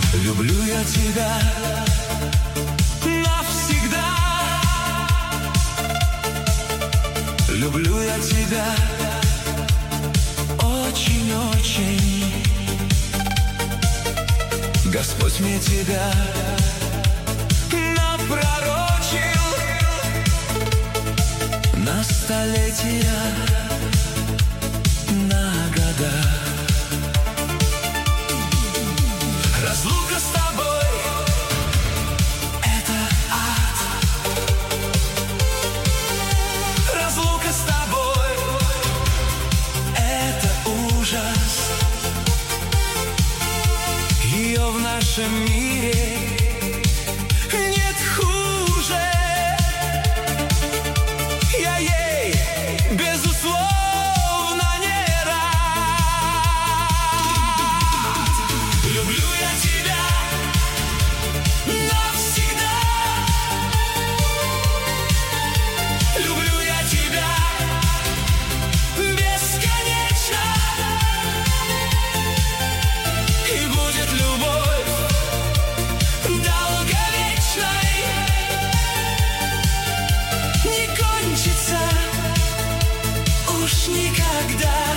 Люблю я тебя навсегда. Люблю я тебя очень-очень. Господь мне тебя напророчил на столетия, на года. Разлука с тобой — это ад. Разлука с тобой — это ужас. Ее в нашем мире нет хуже. Я ей безусловно не рад. Люблю я тебя навсегда. Люблю я тебя бесконечно. И будет любовь долговечной. Не кончится уж никогда.